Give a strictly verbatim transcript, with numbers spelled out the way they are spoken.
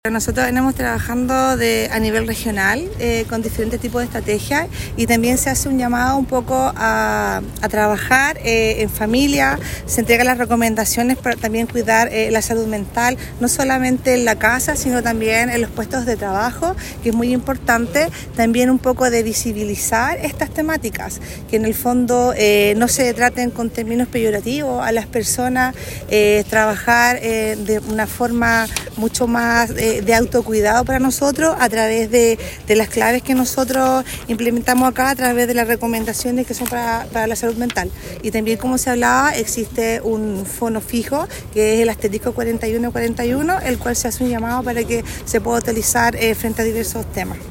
Nosotros venimos trabajando de, a nivel regional eh, con diferentes tipos de estrategias y también se hace un llamado un poco a, a trabajar eh, en familia, se entregan las recomendaciones para también cuidar eh, la salud mental, no solamente en la casa, sino también en los puestos de trabajo, que es muy importante, también un poco de visibilizar estas temáticas, que en el fondo eh, no se traten con términos peyorativos a las personas, eh, trabajar eh, de una forma mucho más eh, de autocuidado para nosotros a través de, de las claves que nosotros implementamos acá a través de las recomendaciones que son para, para la salud mental. Y también, como se hablaba, existe un fono fijo que es el asterisco cuarenta y uno cuarenta y uno, el cual se hace un llamado para que se pueda utilizar eh, frente a diversos temas.